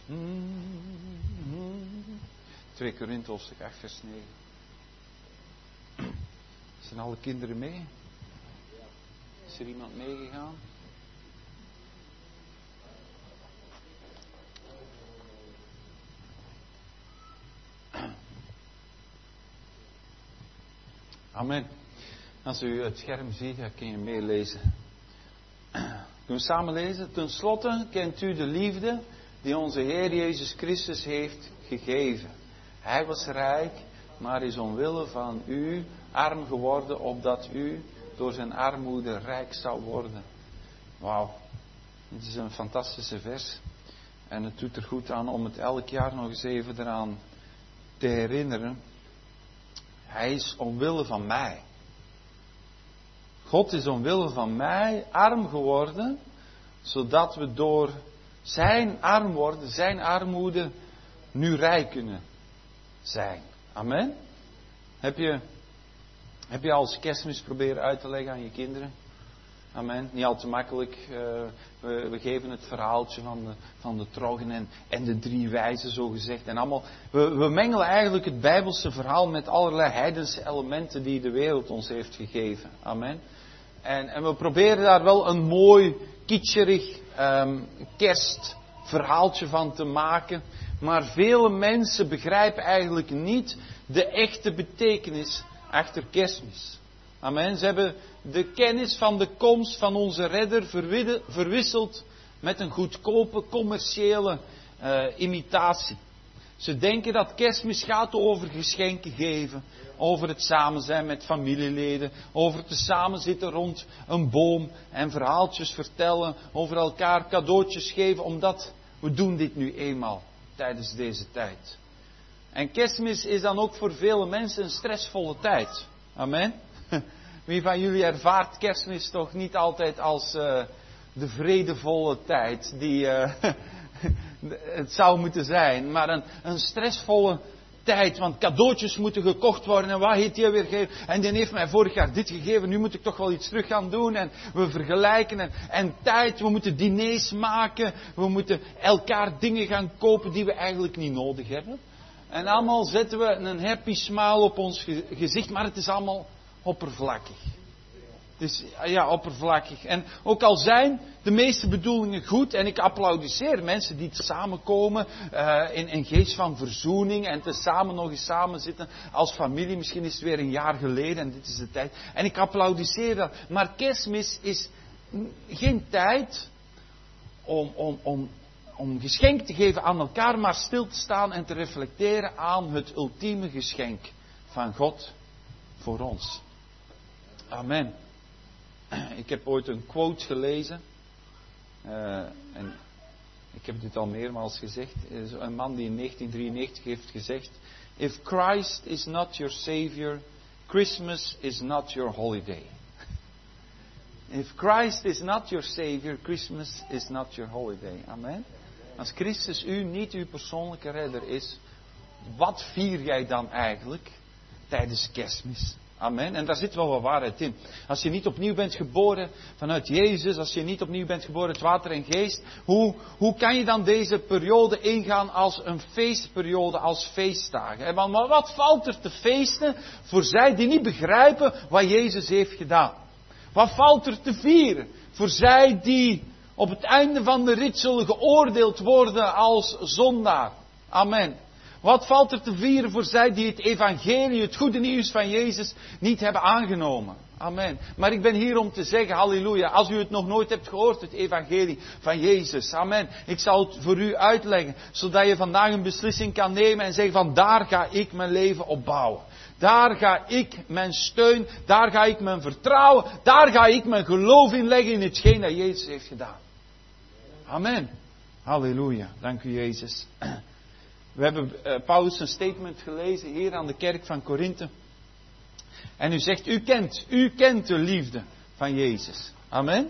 2 Korinthe hoofdstuk 8 vers 9. Zijn alle kinderen mee? Is er iemand meegegaan? Amen. Als u het scherm ziet, dan kun je meelezen. Kunnen we samen lezen? Ten slotte kent u de liefde die onze Heer Jezus Christus heeft gegeven. Hij was rijk, maar is omwille van u arm geworden, opdat u door zijn armoede rijk zou worden. Wauw, dit is een fantastische vers. En het doet er goed aan om het elk jaar nog eens even eraan te herinneren. Hij is omwille van mij. God is omwille van mij arm geworden, zodat we door zijn arm worden, zijn armoede, nu rijk kunnen zijn. Amen. Heb je als kerstmis proberen uit te leggen aan je kinderen? Amen. Niet al te makkelijk. We geven het verhaaltje van de troggen en de 3 wijzen, zo gezegd. En allemaal. We mengelen eigenlijk het Bijbelse verhaal met allerlei heidense elementen die de wereld ons heeft gegeven. Amen. En we proberen daar wel een mooi, kitscherig kerstverhaaltje van te maken. Maar vele mensen begrijpen eigenlijk niet de echte betekenis achter kerstmis. Amen. Ze hebben de kennis van de komst van onze redder verwisseld met een goedkope commerciële imitatie. Ze denken dat kerstmis gaat over geschenken geven, over het samen zijn met familieleden, over te samenzitten rond een boom en verhaaltjes vertellen, over elkaar cadeautjes geven, omdat we doen dit nu eenmaal tijdens deze tijd. En kerstmis is dan ook voor vele mensen een stressvolle tijd. Amen. Wie van jullie ervaart kerstmis toch niet altijd als de vredevolle tijd die het zou moeten zijn, maar een stressvolle tijd, want cadeautjes moeten gekocht worden en wat heeft hij weer gegeven? En die heeft mij vorig jaar dit gegeven, nu moet ik toch wel iets terug gaan doen en we vergelijken en tijd, we moeten diners maken, we moeten elkaar dingen gaan kopen die we eigenlijk niet nodig hebben. En allemaal zetten we een happy smile op ons gezicht, maar het is allemaal oppervlakkig. Het is oppervlakkig. En ook al zijn de meeste bedoelingen goed, en ik applaudisseer mensen die samenkomen in een geest van verzoening en te samen nog eens samen zitten als familie. Misschien is het weer een jaar geleden en dit is de tijd. En ik applaudisseer dat. Maar kerstmis is geen tijd om geschenk te geven aan elkaar, maar stil te staan en te reflecteren aan het ultieme geschenk van God voor ons. Amen. Ik heb ooit een quote gelezen. En ik heb dit al meermaals gezegd. Een man die in 1993 heeft gezegd: If Christ is not your Savior, Christmas is not your holiday. If Christ is not your Savior, Christmas is not your holiday. Amen. Als Christus niet uw persoonlijke redder is, wat vier jij dan eigenlijk tijdens kerstmis? Amen. En daar zit wel wat waarheid in. Als je niet opnieuw bent geboren vanuit Jezus, als je niet opnieuw bent geboren uit water en geest, hoe kan je dan deze periode ingaan als een feestperiode, als feestdagen? Maar wat valt er te feesten voor zij die niet begrijpen wat Jezus heeft gedaan? Wat valt er te vieren voor zij die op het einde van de rit zullen geoordeeld worden als zondaar? Amen. Wat valt er te vieren voor zij die het evangelie, het goede nieuws van Jezus, niet hebben aangenomen? Amen. Maar ik ben hier om te zeggen, halleluja, als u het nog nooit hebt gehoord, het evangelie van Jezus. Amen. Ik zal het voor u uitleggen, zodat je vandaag een beslissing kan nemen en zeggen van daar ga ik mijn leven op bouwen. Daar ga ik mijn steun, daar ga ik mijn vertrouwen, daar ga ik mijn geloof in leggen in hetgeen dat Jezus heeft gedaan. Amen. Halleluja. Dank u Jezus. We hebben Paulus een statement gelezen hier aan de kerk van Korinthe. En u zegt, u kent de liefde van Jezus. Amen.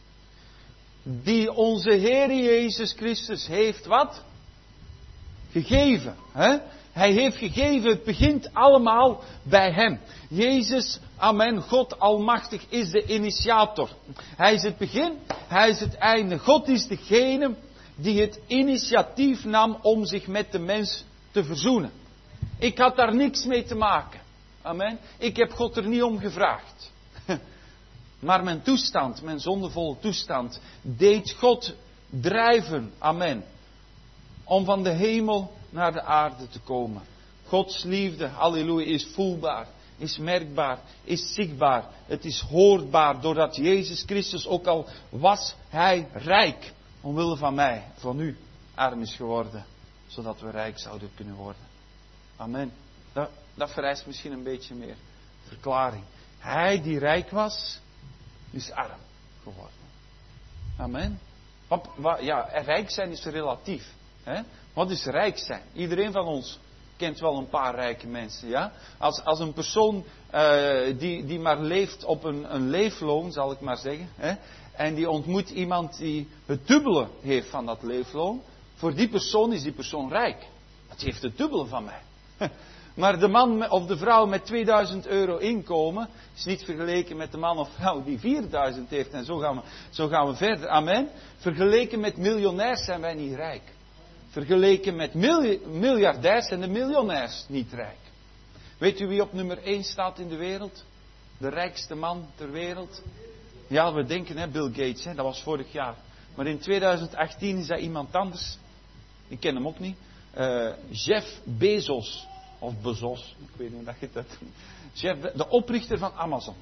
Die onze Heer Jezus Christus heeft wat? Gegeven. Hè? Hij heeft gegeven, het begint allemaal bij Hem. Jezus, amen, God Almachtig is de initiator. Hij is het begin, Hij is het einde. God is degene die het initiatief nam om zich met de mens te verzoenen. Ik had daar niks mee te maken. Amen. Ik heb God er niet om gevraagd. Maar mijn toestand, mijn zondevolle toestand, deed God drijven. Amen. Om van de hemel naar de aarde te komen. Gods liefde, halleluja, is voelbaar, is merkbaar, is zichtbaar. Het is hoorbaar doordat Jezus Christus, ook al was Hij rijk, omwille van mij, van u, arm is geworden. Zodat we rijk zouden kunnen worden. Amen. Dat vereist misschien een beetje meer verklaring. Hij die rijk was, is arm geworden. Amen. Ja, rijk zijn is relatief. Hè? Wat is rijk zijn? Iedereen van ons kent wel een paar rijke mensen. Ja? Als een persoon die maar leeft op een leefloon, zal ik maar zeggen. Hè? En die ontmoet iemand die het dubbele heeft van dat leefloon. Voor die persoon is die persoon rijk. Dat heeft het dubbele van mij. Maar de man of de vrouw met 2000 euro inkomen is niet vergeleken met de man of vrouw die 4000 heeft. En zo gaan we verder. Amen. Vergeleken met miljonairs zijn wij niet rijk. Vergeleken met miljardairs zijn de miljonairs niet rijk. Weet u wie op nummer 1 staat in de wereld? De rijkste man ter wereld? Ja, we denken Bill Gates, dat was vorig jaar. Maar in 2018 is dat iemand anders. Ik ken hem ook niet. Jeff Bezos. Of Bezos, ik weet niet hoe dat je dat doet. Jeff, de oprichter van Amazon.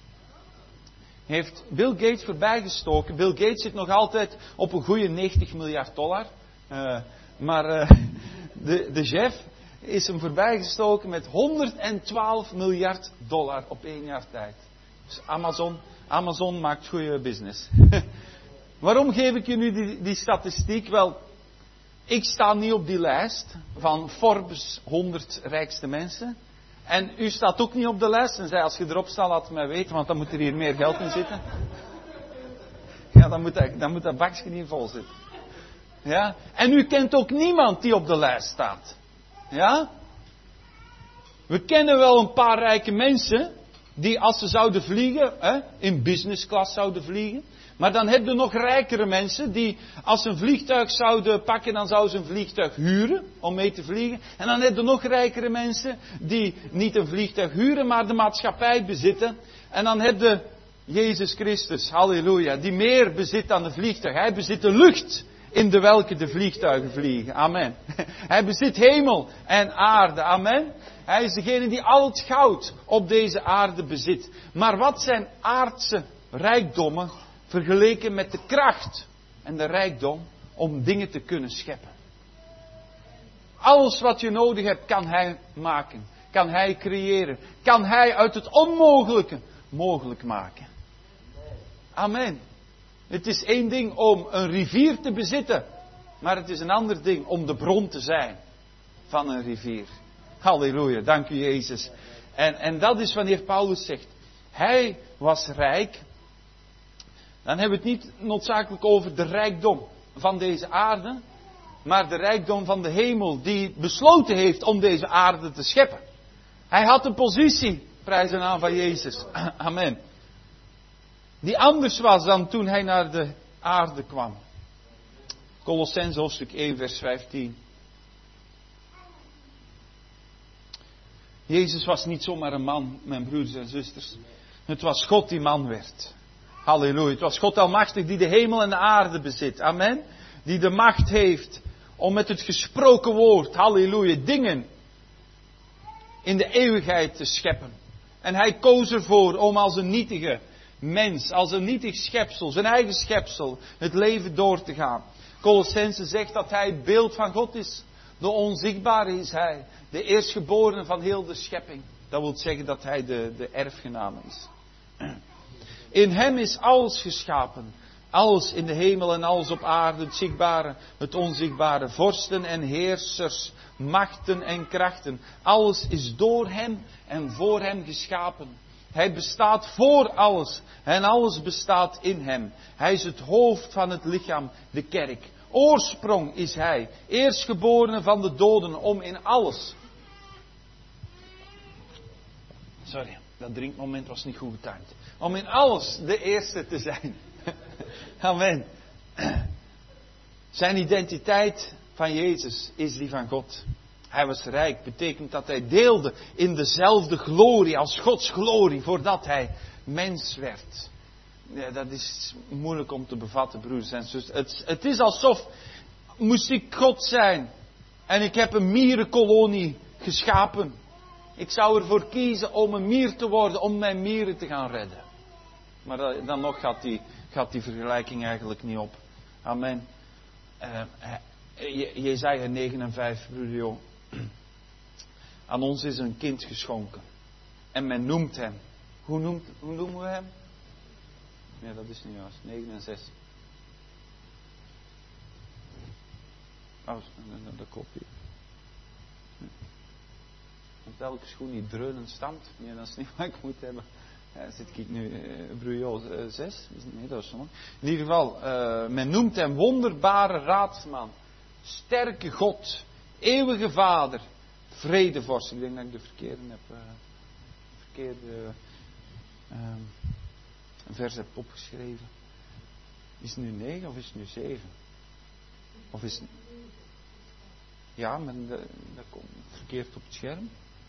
Heeft Bill Gates voorbijgestoken. Bill Gates zit nog altijd op een goede 90 miljard dollar. Maar de Jeff is hem voorbijgestoken met 112 miljard dollar op 1 jaar tijd. Dus Amazon maakt goede business. Waarom geef ik je nu die statistiek? Wel, ik sta niet op die lijst van Forbes 100 rijkste mensen. En u staat ook niet op de lijst. En zei, als je erop staat, laat het mij weten, want dan moet er hier meer geld in zitten. Ja, dan moet dat bakje niet vol zitten. Ja? En u kent ook niemand die op de lijst staat. Ja? We kennen wel een paar rijke mensen die als ze zouden vliegen, in business class zouden vliegen. Maar dan heb je nog rijkere mensen die als ze een vliegtuig zouden pakken, dan zouden ze een vliegtuig huren om mee te vliegen. En dan heb je nog rijkere mensen die niet een vliegtuig huren, maar de maatschappij bezitten. En dan heb je Jezus Christus, halleluja, die meer bezit dan de vliegtuig. Hij bezit de lucht in de welke de vliegtuigen vliegen. Amen. Hij bezit hemel en aarde. Amen. Hij is degene die al het goud op deze aarde bezit. Maar wat zijn aardse rijkdommen vergeleken met de kracht en de rijkdom om dingen te kunnen scheppen? Alles wat je nodig hebt kan Hij maken. Kan Hij creëren. Kan Hij uit het onmogelijke mogelijk maken. Amen. Het is één ding om een rivier te bezitten. Maar het is een ander ding om de bron te zijn van een rivier. Halleluja, dank u Jezus. En dat is wanneer Paulus zegt, Hij was rijk. Dan hebben we het niet noodzakelijk over de rijkdom van deze aarde. Maar de rijkdom van de hemel die besloten heeft om deze aarde te scheppen. Hij had een positie, prijs en naam van Jezus. Amen. Die anders was dan toen hij naar de aarde kwam. Kolossenzen hoofdstuk 1 vers 15. Jezus was niet zomaar een man, mijn broeders en zusters. Het was God die man werd. Halleluja. Het was God almachtig die de hemel en de aarde bezit. Amen. Die de macht heeft om met het gesproken woord, halleluja, dingen in de eeuwigheid te scheppen. En hij koos ervoor om als een nietige mens, als een nietig schepsel, zijn eigen schepsel, het leven door te gaan. Kolossenzen zegt dat hij het beeld van God is. De onzichtbare is hij. De eerstgeborene van heel de schepping. Dat wil zeggen dat hij de erfgename is. In hem is alles geschapen. Alles in de hemel en alles op aarde. Het zichtbare, het onzichtbare. Vorsten en heersers. Machten en krachten. Alles is door hem en voor hem geschapen. Hij bestaat voor alles. En alles bestaat in hem. Hij is het hoofd van het lichaam, de kerk. Oorsprong is hij. Eerstgeborene van de doden om in alles. Sorry, dat drinkmoment was niet goed getimed. Om in alles de eerste te zijn. Amen. Zijn identiteit van Jezus is die van God. Hij was rijk, betekent dat hij deelde in dezelfde glorie als Gods glorie voordat hij mens werd. Ja, dat is moeilijk om te bevatten, broers en zusters. Het is alsof, moest ik God zijn en ik heb een mierenkolonie geschapen. Ik zou ervoor kiezen om een mier te worden, om mijn mieren te gaan redden. Maar dan nog gaat die vergelijking eigenlijk niet op. Amen. Jesaja 9 en 5, broeder Jo. Aan ons is een kind geschonken. En men noemt hem. Hoe noemen we hem? Nee, dat is niet juist. 9 en 6. Oh, dat klopt hier. Want elke schoen die dreunend stamt. Nee, dat is niet wat ik moet hebben. Zit ik nu, Brujo 6? Nee, dat is nog. In ieder geval, men noemt hem wonderbare raadsman. Sterke God. Eeuwige Vader. Vredevorst. Ik denk dat ik de verkeerde heb. Verkeerde vers heb opgeschreven. Is het nu 9 of is het nu 7? Of is het... Ja, maar dat komt verkeerd op het scherm.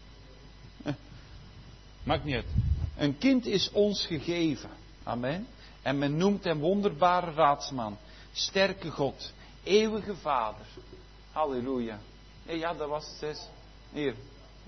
Maakt niet uit. Een kind is ons gegeven. Amen. En men noemt hem wonderbare raadsman. Sterke God. Eeuwige Vader. Halleluja. Nee, ja, dat was het 6. Hier.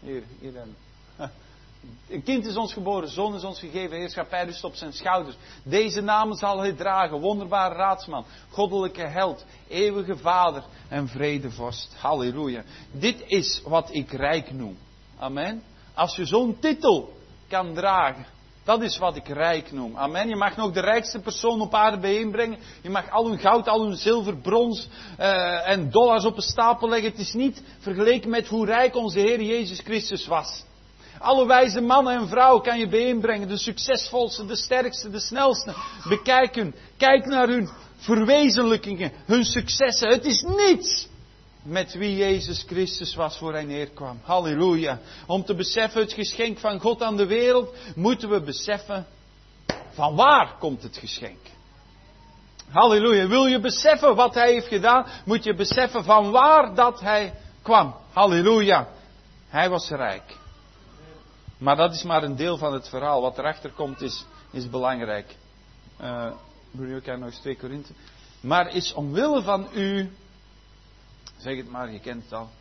Een kind is ons geboren, zoon is ons gegeven, heerschappij rust op zijn schouders. Deze namen zal hij dragen, wonderbare raadsman, goddelijke held, eeuwige Vader en vredevorst. Halleluja. Dit is wat ik rijk noem. Amen. Als je zo'n titel kan dragen, dat is wat ik rijk noem. Amen. Je mag nog de rijkste persoon op aarde bijeenbrengen. Je mag al hun goud, al hun zilver, brons en dollars op een stapel leggen. Het is niet vergeleken met hoe rijk onze Heer Jezus Christus was. Alle wijze mannen en vrouwen kan je bijeenbrengen. De succesvolste, de sterkste, de snelste. Bekijk hun. Kijk naar hun verwezenlijkingen, hun successen. Het is niets met wie Jezus Christus was voor hij neerkwam. Halleluja. Om te beseffen het geschenk van God aan de wereld, moeten we beseffen van waar komt het geschenk. Halleluja. Wil je beseffen wat hij heeft gedaan, moet je beseffen van waar dat hij kwam. Halleluja. Hij was rijk. Maar dat is maar een deel van het verhaal. Wat erachter komt is belangrijk. Ik heb nog eens 2 Korinthe. Maar is omwille van u, zeg het maar, je kent het al,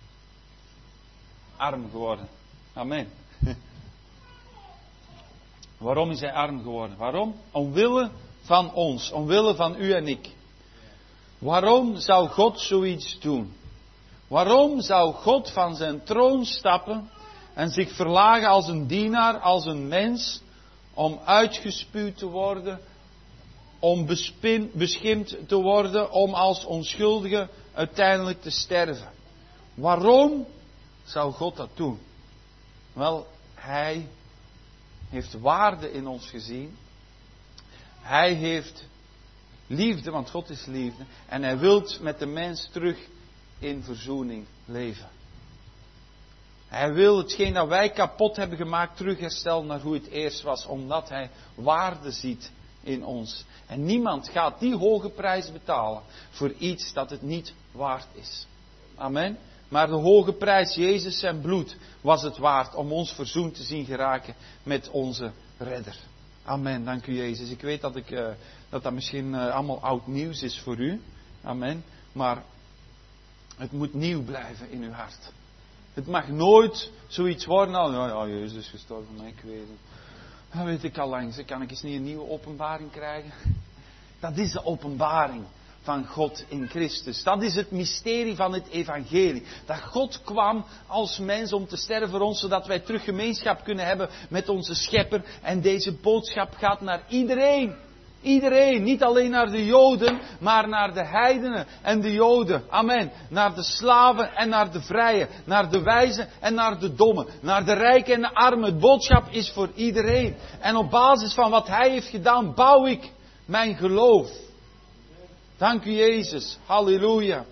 arm geworden. Amen. Waarom is hij arm geworden? Waarom? Omwille van ons. Omwille van u en ik. Waarom zou God zoiets doen? Waarom zou God van zijn troon stappen en zich verlagen als een dienaar, als een mens, om uitgespuwd te worden, om beschimpt te worden, om als onschuldige uiteindelijk te sterven? Waarom zou God dat doen? Wel, hij heeft waarde in ons gezien. Hij heeft liefde, want God is liefde. En hij wil met de mens terug in verzoening leven. Hij wil hetgeen dat wij kapot hebben gemaakt terug herstellen naar hoe het eerst was. Omdat hij waarde ziet in ons. En niemand gaat die hoge prijs betalen voor iets dat het niet waard is. Amen. Maar de hoge prijs, Jezus zijn bloed, was het waard om ons verzoend te zien geraken met onze redder. Amen, dank u Jezus. Ik weet dat misschien allemaal oud nieuws is voor u. Amen. Maar het moet nieuw blijven in uw hart. Het mag nooit zoiets worden. Ja, Jezus is gestorven, maar ik weet het. Dat weet ik al lang. Kan ik eens niet een nieuwe openbaring krijgen? Dat is de openbaring van God in Christus. Dat is het mysterie van het evangelie. Dat God kwam als mens om te sterven voor ons, zodat wij terug gemeenschap kunnen hebben met onze schepper. En deze boodschap gaat naar iedereen. Iedereen, niet alleen naar de Joden, maar naar de heidenen en de Joden. Amen. Naar de slaven en naar de vrije. Naar de wijzen en naar de dommen. Naar de rijken en de armen. Het boodschap is voor iedereen. En op basis van wat hij heeft gedaan, bouw ik mijn geloof. Dank u Jezus. Halleluja.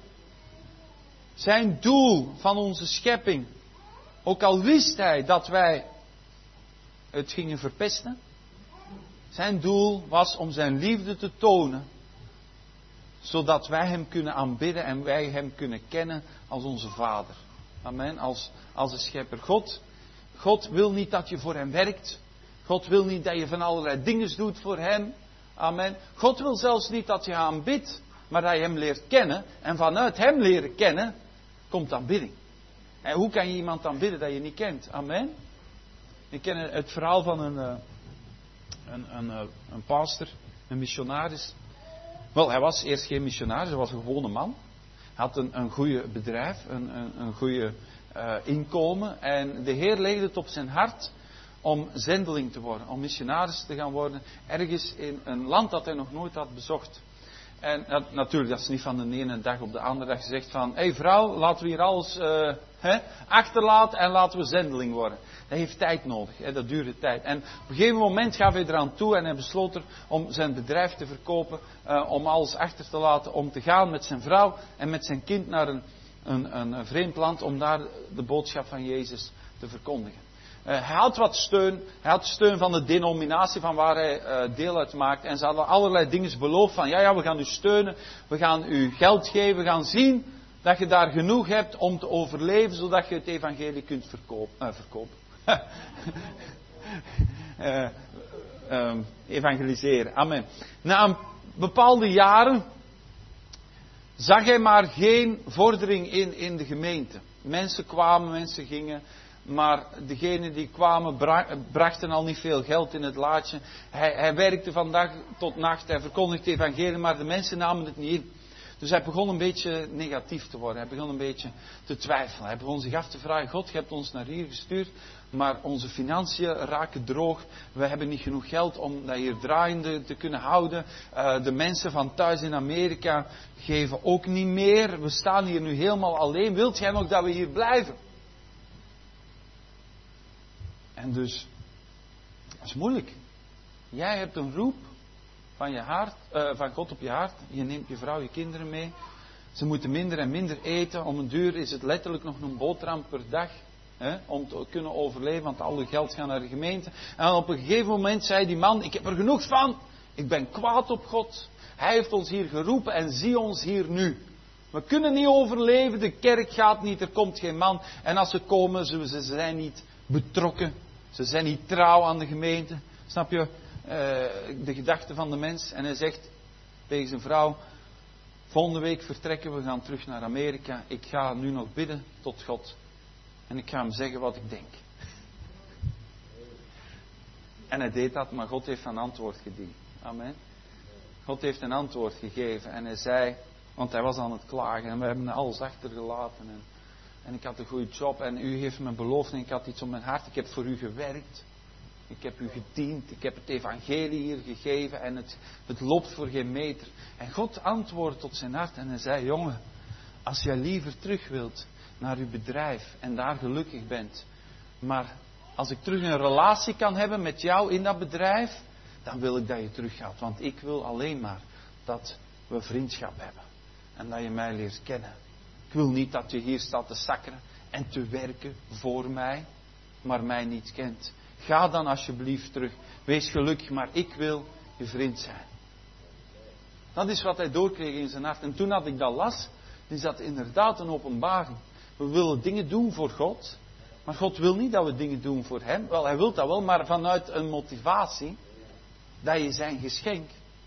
Zijn doel van onze schepping. Ook al wist hij dat wij het gingen verpesten. Zijn doel was om zijn liefde te tonen. zodat wij Hem kunnen aanbidden en wij Hem kunnen kennen als onze Vader. Amen. Als de Schepper. God wil niet dat je voor Hem werkt. God wil niet dat je van allerlei dingen doet voor Hem. Amen. God wil zelfs niet dat je Hem aanbidt, maar dat je Hem leert kennen. En vanuit Hem leren kennen, komt aanbidding. En hoe kan je iemand aanbidden dat je niet kent? Amen. Ik ken het verhaal van een pastor, een missionaris. Wel, hij was eerst geen missionaris, hij was een gewone man. Hij had een goede bedrijf, een goede inkomen. En de Heer legde het op zijn hart om zendeling te worden, om missionaris te gaan worden, ergens in een land dat hij nog nooit had bezocht. En natuurlijk, dat is niet van de ene dag op de andere dag gezegd van, hé vrouw, laten we hier alles achterlaten en laten we zendeling worden. Dat heeft tijd nodig, dat duurde tijd. En op een gegeven moment gaf hij eraan toe en hij besloot er om zijn bedrijf te verkopen, om alles achter te laten, om te gaan met zijn vrouw en met zijn kind naar een vreemd land, om daar de boodschap van Jezus te verkondigen. Hij had wat steun. Hij had steun van de denominatie van waar hij deel uit maakte. En ze hadden allerlei dingen beloofd van, ja, we gaan u steunen. We gaan u geld geven. We gaan zien dat je daar genoeg hebt om te overleven, zodat je het evangelie kunt verkopen. Evangeliseren. Amen. Na een bepaalde jaren zag hij maar geen vordering in de gemeente. Mensen kwamen, mensen gingen. Maar degenen die kwamen brachten al niet veel geld in het laadje. Hij werkte van dag tot nacht. Hij verkondigde het evangelie, maar de mensen namen het niet in. Dus hij begon een beetje negatief te worden. Hij begon een beetje te twijfelen. Hij begon zich af te vragen, God, je hebt ons naar hier gestuurd. Maar onze financiën raken droog. We hebben niet genoeg geld om dat hier draaiende te kunnen houden. De mensen van thuis in Amerika geven ook niet meer. We staan hier nu helemaal alleen. Wilt jij nog dat we hier blijven? En dus, dat is moeilijk. Jij hebt een roep van je hart, van God op je hart. Je neemt je vrouw, je kinderen mee. Ze moeten minder en minder eten. Om een duur is het letterlijk nog een boterham per dag. Om te kunnen overleven, want al je geld gaat naar de gemeente. En op een gegeven moment zei die man, ik heb er genoeg van. Ik ben kwaad op God. Hij heeft ons hier geroepen en zie ons hier nu. We kunnen niet overleven, de kerk gaat niet, er komt geen man. En als ze komen, ze zijn niet betrokken. Ze zijn niet trouw aan de gemeente. Snap je? De gedachte van de mens. En hij zegt tegen zijn vrouw, volgende week vertrekken we, gaan terug naar Amerika. Ik ga nu nog bidden tot God. En ik ga hem zeggen wat ik denk. En hij deed dat, maar God heeft een antwoord gediend. Amen. God heeft een antwoord gegeven. En hij zei, want hij was aan het klagen. En we hebben alles achtergelaten. En ik had een goede job. En u heeft me beloofd. En ik had iets op mijn hart. Ik heb voor u gewerkt. Ik heb u gediend. Ik heb het evangelie hier gegeven. En het loopt voor geen meter. En God antwoordde tot zijn hart. En hij zei, jongen, als jij liever terug wilt naar uw bedrijf. En daar gelukkig bent. Maar als ik terug een relatie kan hebben met jou in dat bedrijf. Dan wil ik dat je teruggaat. Want ik wil alleen maar dat we vriendschap hebben. En dat je mij leert kennen. Ik wil niet dat je hier staat te sakkeren en te werken voor mij, maar mij niet kent. Ga dan alsjeblieft terug. Wees gelukkig, maar ik wil je vriend zijn. Dat is wat hij doorkreeg in zijn hart. En toen dat ik dat las, is dat inderdaad een openbaring. We willen dingen doen voor God, maar God wil niet dat we dingen doen voor hem. Wel, hij wil dat wel, maar vanuit een motivatie dat je zijn geschenk,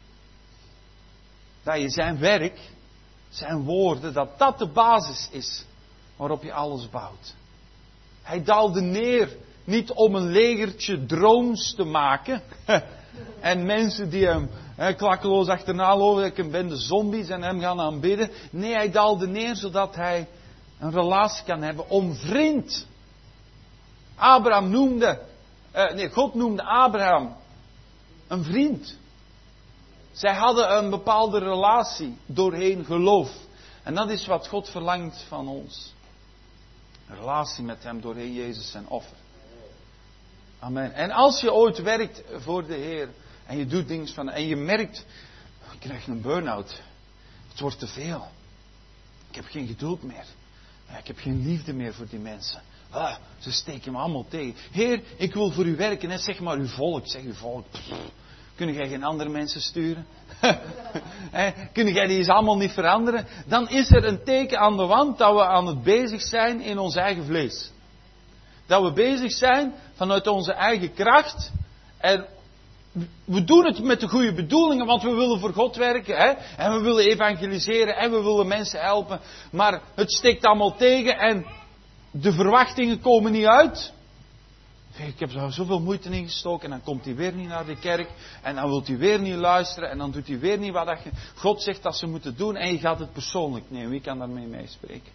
dat je zijn werk, zijn woorden, dat de basis is waarop je alles bouwt. Hij daalde neer, niet om een legertje drones te maken. En mensen die hem klakkeloos achterna lopen, een bende zombies en hem gaan aanbidden. Nee, hij daalde neer zodat hij een relatie kan hebben om vriend. God noemde Abraham een vriend. Zij hadden een bepaalde relatie doorheen geloof. En dat is wat God verlangt van ons. Een relatie met hem doorheen Jezus zijn offer. Amen. En als je ooit werkt voor de Heer. En je doet dingen van. En je merkt. Ik krijg een burn-out. Het wordt te veel. Ik heb geen geduld meer. Ik heb geen liefde meer voor die mensen. Ze steken me allemaal tegen. Heer, ik wil voor u werken. En zeg maar uw volk. Zeg uw volk. Kun jij geen andere mensen sturen? Kun jij die eens allemaal niet veranderen? Dan is er een teken aan de wand dat we aan het bezig zijn in ons eigen vlees. Dat we bezig zijn vanuit onze eigen kracht. En we doen het met de goede bedoelingen, want we willen voor God werken. En we willen evangeliseren en we willen mensen helpen. Maar het steekt allemaal tegen en de verwachtingen komen niet uit. Ik heb er zoveel moeite in gestoken en dan komt hij weer niet naar de kerk. En dan wil hij weer niet luisteren en dan doet hij weer niet wat God zegt dat ze moeten doen. En je gaat het persoonlijk nemen. Wie kan daarmee meespreken?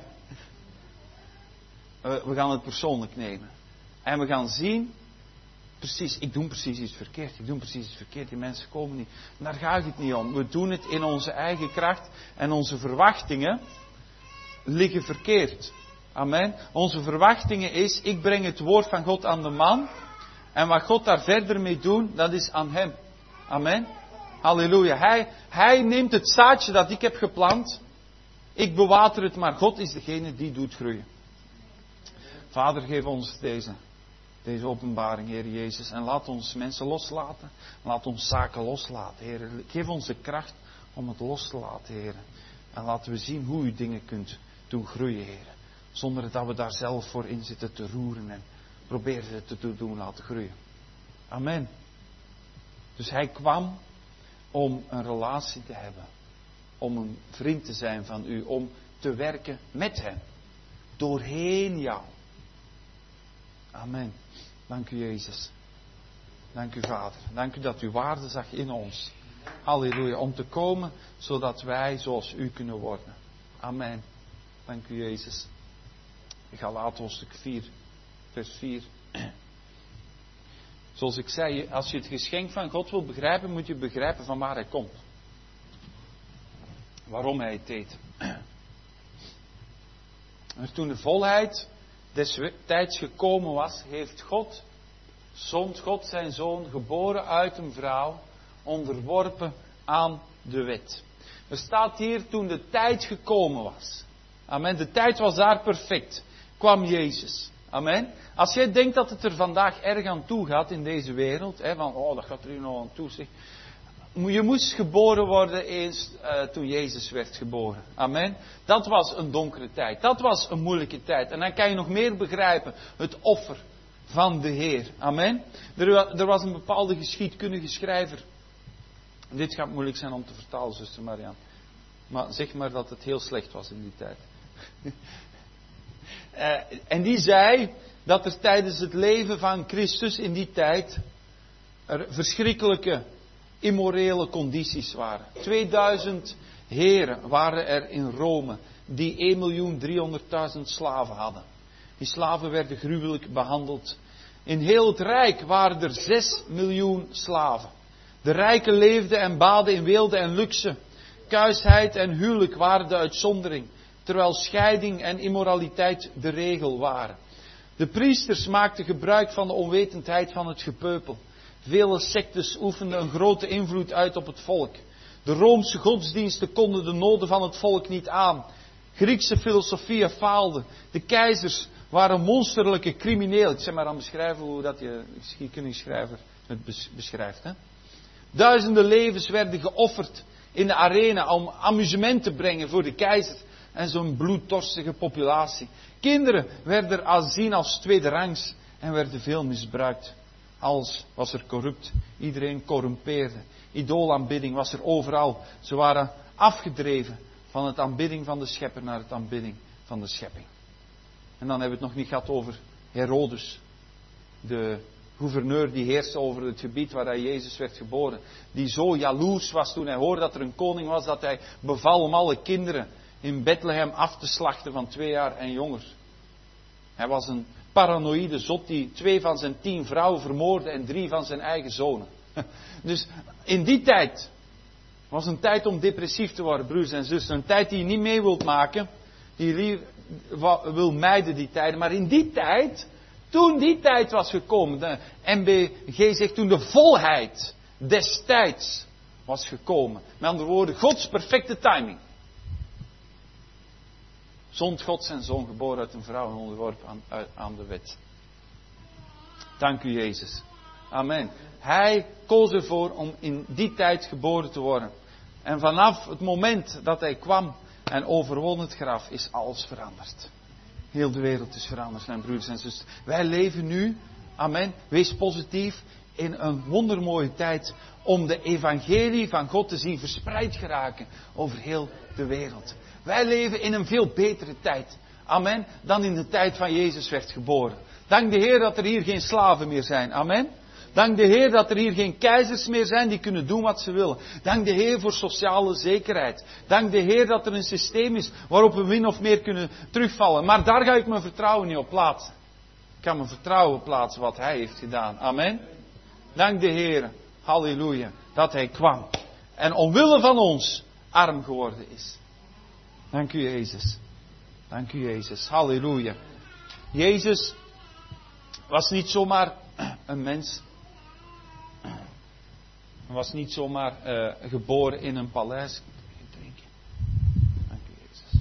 We gaan het persoonlijk nemen. En we gaan zien, precies, ik doe precies iets verkeerd. Die mensen komen niet. Daar gaat het niet om. We doen het in onze eigen kracht. En onze verwachtingen liggen verkeerd. Amen. Onze verwachtingen is, ik breng het woord van God aan de man. En wat God daar verder mee doet, dat is aan hem. Amen. Halleluja. Hij neemt het zaadje dat ik heb geplant. Ik bewater het, maar God is degene die doet groeien. Vader, geef ons deze openbaring, Heer Jezus. En laat ons mensen loslaten. Laat ons zaken loslaten, Heer. Geef ons de kracht om het los te laten, Heer. En laten we zien hoe u dingen kunt doen groeien, Heer. Zonder dat we daar zelf voor in zitten te roeren en proberen het te doen laten groeien. Amen. Dus hij kwam om een relatie te hebben. Om een vriend te zijn van u. Om te werken met hem. Doorheen jou. Amen. Dank u Jezus. Dank u Vader. Dank u dat u waarde zag in ons. Halleluja. Om te komen zodat wij zoals u kunnen worden. Amen. Dank u Jezus. Galaten hoofdstuk 4, vers 4. Zoals ik zei, als je het geschenk van God wil begrijpen, moet je begrijpen van waar hij komt. Waarom hij het deed. En toen de volheid des tijds gekomen was, zond God zijn zoon, geboren uit een vrouw, onderworpen aan de wet. Er staat hier, toen de tijd gekomen was. Amen, de tijd was daar perfect. Kwam Jezus. Amen. Als jij denkt dat het er vandaag erg aan toe gaat in deze wereld, van dat gaat er hier nog aan toe, zeg. Je moest geboren worden eens toen Jezus werd geboren. Amen. Dat was een donkere tijd. Dat was een moeilijke tijd. En dan kan je nog meer begrijpen. Het offer van de Heer. Amen. Er was een bepaalde geschiedkundige schrijver. Dit gaat moeilijk zijn om te vertalen, zuster Marianne. Maar zeg maar dat het heel slecht was in die tijd. En die zei dat er tijdens het leven van Christus in die tijd er verschrikkelijke immorele condities waren. 2000 heren waren er in Rome die 1.300.000 slaven hadden. Die slaven werden gruwelijk behandeld. In heel het Rijk waren er 6 miljoen slaven. De rijken leefden en baden in weelde en luxe. Kuisheid en huwelijk waren de uitzondering, terwijl scheiding en immoraliteit de regel waren. De priesters maakten gebruik van de onwetendheid van het gepeupel. Vele sectes oefenden een grote invloed uit op het volk. De Roomse godsdiensten konden de noden van het volk niet aan. Griekse filosofieën faalden. De keizers waren monsterlijke criminelen. Ik zeg maar aan beschrijven hoe dat je geschiedkundige schrijver het beschrijft. Hè? Duizenden levens werden geofferd in de arena om amusement te brengen voor de keizer en zo'n bloeddorstige populatie. Kinderen werden aanzien als tweederangs en werden veel misbruikt. Alles was er corrupt. Iedereen corrumpeerde. Idoolaanbidding was er overal. Ze waren afgedreven van het aanbidding van de schepper naar het aanbidding van de schepping. En dan hebben we het nog niet gehad over Herodes, de gouverneur die heerste over het gebied waar Jezus werd geboren. Die zo jaloers was toen hij hoorde dat er een koning was, dat hij beval om alle kinderen in Bethlehem af te slachten van 2 jaar en jonger. Hij was een paranoïde zot die 2 van zijn 10 vrouwen vermoordde en 3 van zijn eigen zonen. Dus in die tijd was een tijd om depressief te worden, broers en zussen. Een tijd die je niet mee wilt maken, die je wil mijden die tijden. Maar in die tijd, toen die tijd was gekomen, de MBG zegt toen de volheid des tijds was gekomen. Met andere woorden, Gods perfecte timing. Zond God zijn zoon geboren uit een vrouw en onderworpen aan de wet. Dank u Jezus. Amen. Hij koos ervoor om in die tijd geboren te worden. En vanaf het moment dat hij kwam en overwon het graf, is alles veranderd. Heel de wereld is veranderd, mijn broeders en zusters. Wij leven nu, amen, wees positief, in een wondermooie tijd om de evangelie van God te zien verspreid geraken over heel de wereld. Wij leven in een veel betere tijd, amen, dan in de tijd van Jezus werd geboren. Dank de Heer dat er hier geen slaven meer zijn, amen. Dank de Heer dat er hier geen keizers meer zijn die kunnen doen wat ze willen. Dank de Heer voor sociale zekerheid. Dank de Heer dat er een systeem is waarop we min of meer kunnen terugvallen. Maar daar ga ik mijn vertrouwen niet op plaatsen. Ik kan mijn vertrouwen plaatsen wat Hij heeft gedaan. Amen. Dank de Heer, halleluja, dat Hij kwam. En omwille van ons arm geworden is. Dank u Jezus. Dank u Jezus, halleluja. Jezus was niet zomaar een mens. Hij was niet zomaar geboren in een paleis. Dank u Jezus.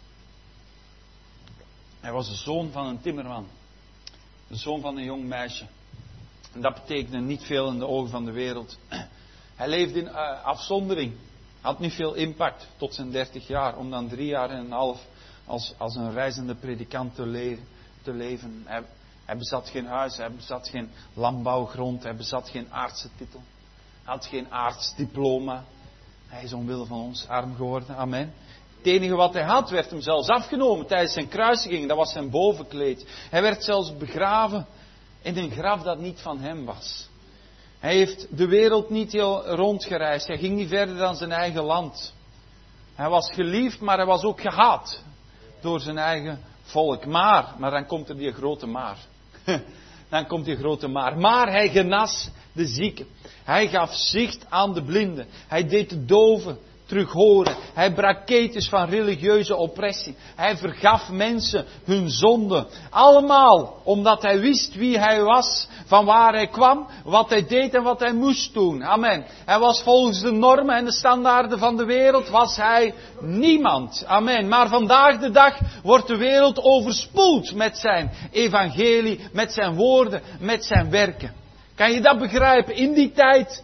Hij was de zoon van een timmerman. De zoon van een jong meisje. En dat betekende niet veel in de ogen van de wereld. Hij leefde in afzondering. Had niet veel impact tot zijn 30 jaar. Om dan 3 jaar en een half als een reizende predikant te leven. Hij bezat geen huis, hij bezat geen landbouwgrond, hij bezat geen aardse titel. Hij had geen aartsdiploma. Hij is omwille van ons arm geworden, amen. Het enige wat hij had werd hem zelfs afgenomen tijdens zijn kruisiging, dat was zijn bovenkleed. Hij werd zelfs begraven in een graf dat niet van hem was. Hij heeft de wereld niet heel rondgereisd, hij ging niet verder dan zijn eigen land. Hij was geliefd, maar hij was ook gehaat door zijn eigen volk. Maar dan komt er die grote maar. Dan komt die grote maar. Maar hij genas de zieken. Hij gaf zicht aan de blinden. Hij deed de doven terug horen. Hij brak ketens van religieuze oppressie. Hij vergaf mensen hun zonden. Allemaal omdat hij wist wie hij was, van waar hij kwam, wat hij deed en wat hij moest doen. Amen. Hij was volgens de normen en de standaarden van de wereld, was hij niemand. Amen. Maar vandaag de dag wordt de wereld overspoeld met zijn evangelie, met zijn woorden, met zijn werken. Kan je dat begrijpen? In die tijd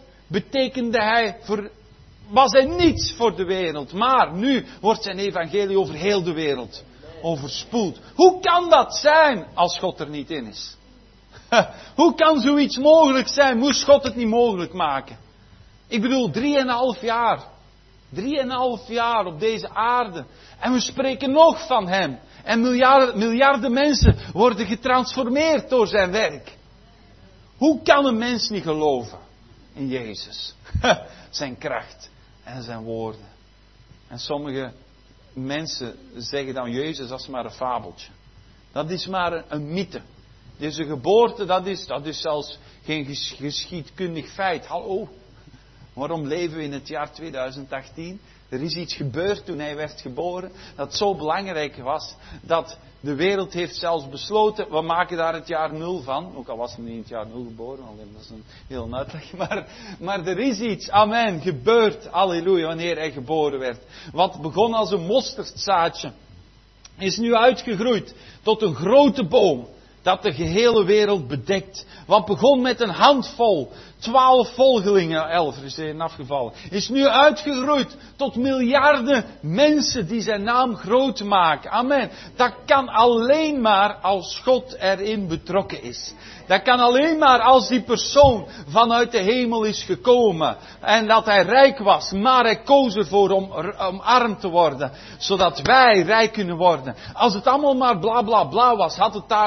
was hij niets voor de wereld. Maar nu wordt zijn evangelie over heel de wereld overspoeld. Hoe kan dat zijn als God er niet in is? Hoe kan zoiets mogelijk zijn? Moest God het niet mogelijk maken? Ik bedoel, 3,5 jaar. 3,5 jaar op deze aarde. En we spreken nog van hem. En miljarden mensen worden getransformeerd door zijn werk. Hoe kan een mens niet geloven in Jezus? Zijn kracht en zijn woorden. En sommige mensen zeggen dan Jezus, dat is maar een fabeltje. Dat is maar een mythe. Deze geboorte, dat is zelfs geen geschiedkundig feit. Hallo, waarom leven we in het jaar 2018? Er is iets gebeurd toen hij werd geboren, dat zo belangrijk was, dat de wereld heeft zelfs besloten, we maken daar het jaar 0 van. Ook al was hij niet in het jaar 0 geboren, dat is een heel uitleg. Maar er is iets, amen, gebeurd, halleluja, wanneer hij geboren werd. Wat begon als een mosterdzaadje, is nu uitgegroeid tot een grote boom. Dat de gehele wereld bedekt. Wat begon met een handvol, 12 volgelingen, 11 is er afgevallen, is nu uitgegroeid tot miljarden mensen die zijn naam groot maken. Amen. Dat kan alleen maar als God erin betrokken is. Dat kan alleen maar als die persoon vanuit de hemel is gekomen. En dat hij rijk was, maar hij koos ervoor om arm te worden. Zodat wij rijk kunnen worden. Als het allemaal maar bla bla bla was,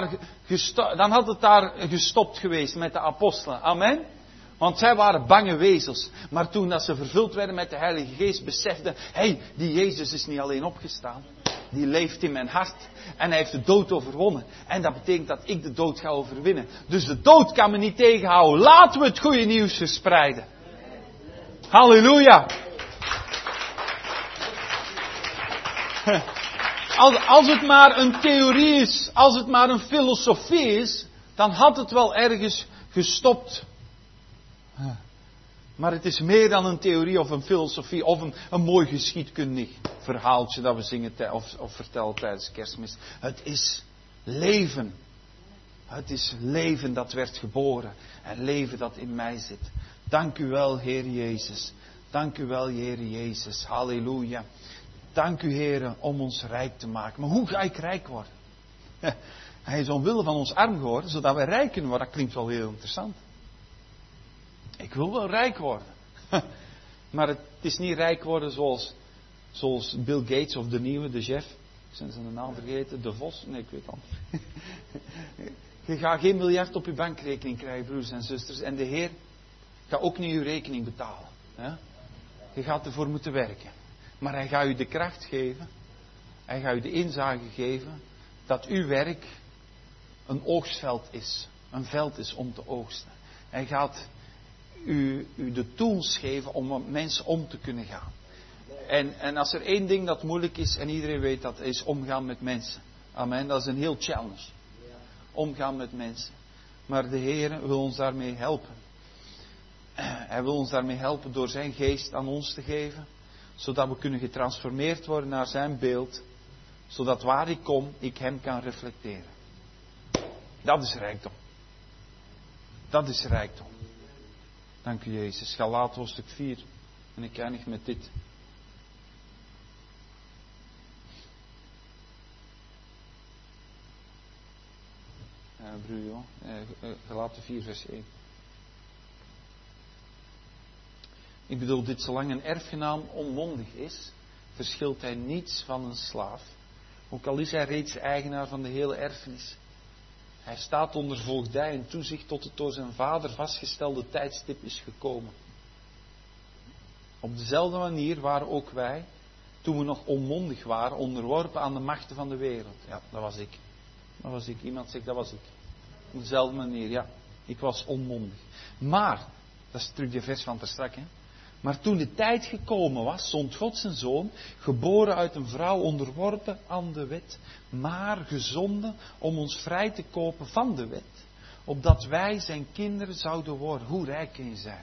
dan had het daar gestopt geweest met de apostelen. Amen. Want zij waren bange wezels. Maar toen dat ze vervuld werden met de Heilige Geest, beseften, die Jezus is niet alleen opgestaan. Die leeft in mijn hart. En hij heeft de dood overwonnen. En dat betekent dat ik de dood ga overwinnen. Dus de dood kan me niet tegenhouden. Laten we het goede nieuws verspreiden. Halleluja. Als het maar een theorie is, als het maar een filosofie is, dan had het wel ergens gestopt. Maar het is meer dan een theorie of een filosofie of een mooi geschiedkundig verhaaltje dat we zingen of vertellen tijdens Kerstmis. Het is leven. Het is leven dat werd geboren. En leven dat in mij zit. Dank u wel, Heer Jezus. Dank u wel, Heer Jezus. Halleluja. Dank u, Heer, om ons rijk te maken. Maar hoe ga ik rijk worden? Hij is omwille van ons arm geworden, zodat wij rijk kunnen worden. Dat klinkt wel heel interessant. Ik wil wel rijk worden. Maar het is niet rijk worden zoals Bill Gates of de nieuwe, de Jeff. Zijn ze de naam vergeten? De Vos? Nee, ik weet het niet. Je gaat geen miljard op je bankrekening krijgen, broers en zusters. En de Heer gaat ook niet uw rekening betalen. Je gaat ervoor moeten werken. Maar Hij gaat u de kracht geven. Hij gaat u de inzage geven dat uw werk een oogstveld is. Een veld is om te oogsten. Hij gaat u de tools geven om met mensen om te kunnen gaan. En als er één ding dat moeilijk is, en iedereen weet dat, is omgaan met mensen. Amen, dat is een heel challenge. Omgaan met mensen. Maar de Heer wil ons daarmee helpen. Hij wil ons daarmee helpen door zijn geest aan ons te geven. Zodat we kunnen getransformeerd worden naar zijn beeld. Zodat waar ik kom, ik hem kan reflecteren. Dat is rijkdom. Dat is rijkdom. Dank u Jezus. Galaten hoofdstuk 4. En ik eindig met dit. Galaten 4 vers 1. Ik bedoel, dit zolang een erfgenaam onmondig is, verschilt hij niets van een slaaf. Ook al is hij reeds eigenaar van de hele erfenis. Hij staat onder voogdij en toezicht tot het door zijn vader vastgestelde tijdstip is gekomen. Op dezelfde manier waren ook wij, toen we nog onmondig waren, onderworpen aan de machten van de wereld. Ja, dat was ik. Dat was ik. Iemand zegt, dat was ik. Op dezelfde manier, ja. Ik was onmondig. Maar, dat is terug de vers van ter strak, hè. Maar toen de tijd gekomen was, zond God zijn zoon, geboren uit een vrouw, onderworpen aan de wet, maar gezonden om ons vrij te kopen van de wet, opdat wij zijn kinderen zouden worden. Hoe rijk kun je zijn?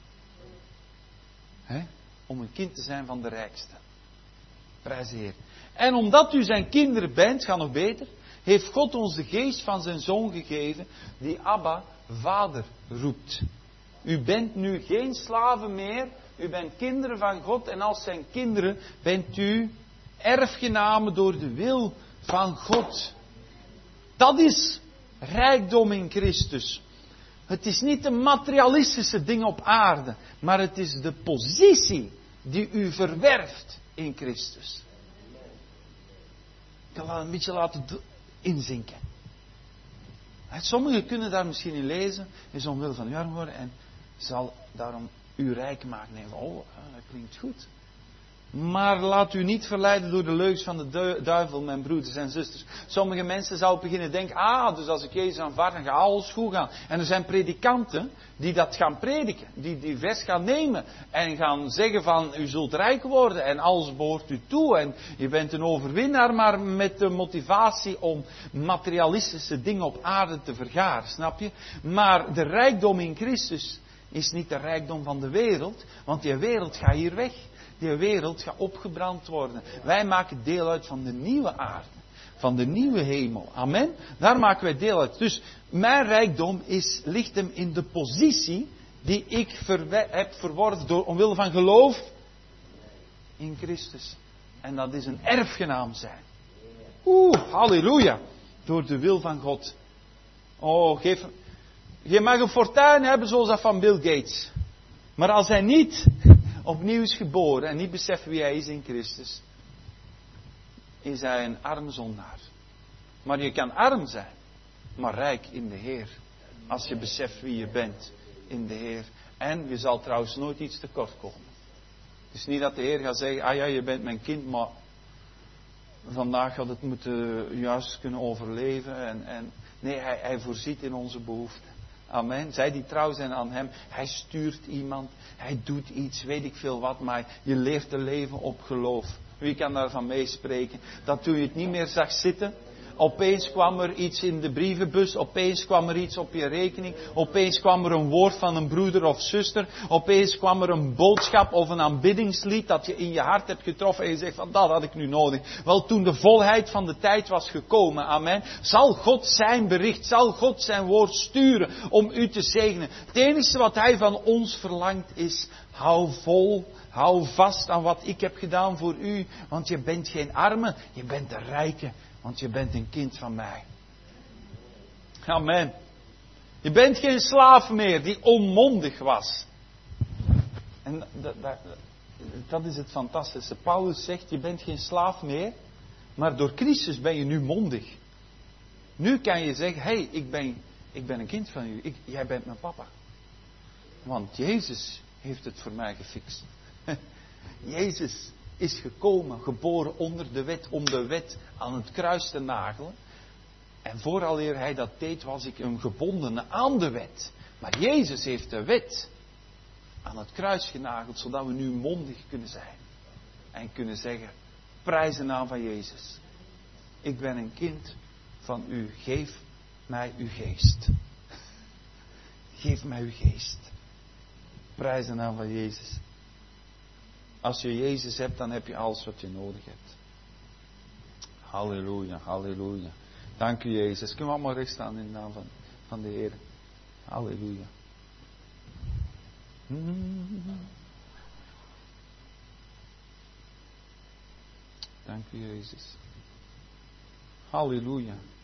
Om een kind te zijn van de rijkste. Prijs de Heer. En omdat u zijn kinderen bent, ga nog beter, heeft God ons de geest van zijn zoon gegeven, die Abba, Vader, roept. U bent nu geen slaven meer, u bent kinderen van God en als zijn kinderen bent u erfgenamen door de wil van God. Dat is rijkdom in Christus. Het is niet de materialistische dingen op aarde, maar het is de positie die u verwerft in Christus. Ik kan dat een beetje laten inzinken. Sommigen kunnen daar misschien in lezen, is omwille van uw arm worden en zal daarom u rijk maken. Nee, dat klinkt goed. Maar laat u niet verleiden door de leugens van de duivel, mijn broeders en zusters. Sommige mensen zouden beginnen denken, dus als ik Jezus aanvaard, dan gaat alles goed gaan. En er zijn predikanten die dat gaan prediken. Die vers gaan nemen en gaan zeggen van, u zult rijk worden en alles behoort u toe. En je bent een overwinnaar, maar met de motivatie om materialistische dingen op aarde te vergaren, snap je? Maar de rijkdom in Christus is niet de rijkdom van de wereld, want die wereld gaat hier weg. Die wereld gaat opgebrand worden. Wij maken deel uit van de nieuwe aarde. Van de nieuwe hemel. Amen. Daar maken wij deel uit. Dus mijn rijkdom ligt hem in de positie die ik heb verworven door omwille van geloof in Christus. En dat is een erfgenaam zijn. Halleluja. Door de wil van God. Je mag een fortuin hebben zoals dat van Bill Gates. Maar als hij niet opnieuw is geboren en niet beseft wie hij is in Christus, is hij een arme zondaar. Maar je kan arm zijn, maar rijk in de Heer. Als je beseft wie je bent in de Heer. En je zal trouwens nooit iets tekort komen. Het is niet dat de Heer gaat zeggen, je bent mijn kind, maar vandaag had het moeten juist kunnen overleven. Nee, hij voorziet in onze behoeften. Amen. Zij die trouw zijn aan hem. Hij stuurt iemand. Hij doet iets. Weet ik veel wat. Maar je leert te leven op geloof. Wie kan daarvan meespreken? Dat toen je het niet meer zag zitten. Opeens kwam er iets in de brievenbus. Opeens kwam er iets op je rekening. Opeens kwam er een woord van een broeder of zuster. Opeens kwam er een boodschap of een aanbiddingslied dat je in je hart hebt getroffen. En je zegt van dat had ik nu nodig. Wel, toen de volheid van de tijd was gekomen. Amen. Zal God zijn bericht, zal God zijn woord sturen om u te zegenen. Het enige wat hij van ons verlangt is, hou vol, hou vast aan wat ik heb gedaan voor u. Want je bent geen arme, je bent een rijke. Want je bent een kind van mij. Amen. Je bent geen slaaf meer die onmondig was. En dat is het fantastische. Paulus zegt, je bent geen slaaf meer. Maar door Christus ben je nu mondig. Nu kan je zeggen, hey, ik ben een kind van u. Jij bent mijn papa. Want Jezus heeft het voor mij gefixt. Jezus is gekomen, geboren onder de wet, om de wet aan het kruis te nagelen. En vooraleer hij dat deed, was ik een gebondene aan de wet. Maar Jezus heeft de wet aan het kruis genageld, zodat we nu mondig kunnen zijn. En kunnen zeggen, prijs de naam van Jezus. Ik ben een kind van u, geef mij uw geest. Geef mij uw geest. Prijs de naam van Jezus. Als je Jezus hebt, dan heb je alles wat je nodig hebt. Halleluja, halleluja. Dank u Jezus. Kunnen we allemaal recht staan in de naam van de Heer. Halleluja. Dank u Jezus. Halleluja.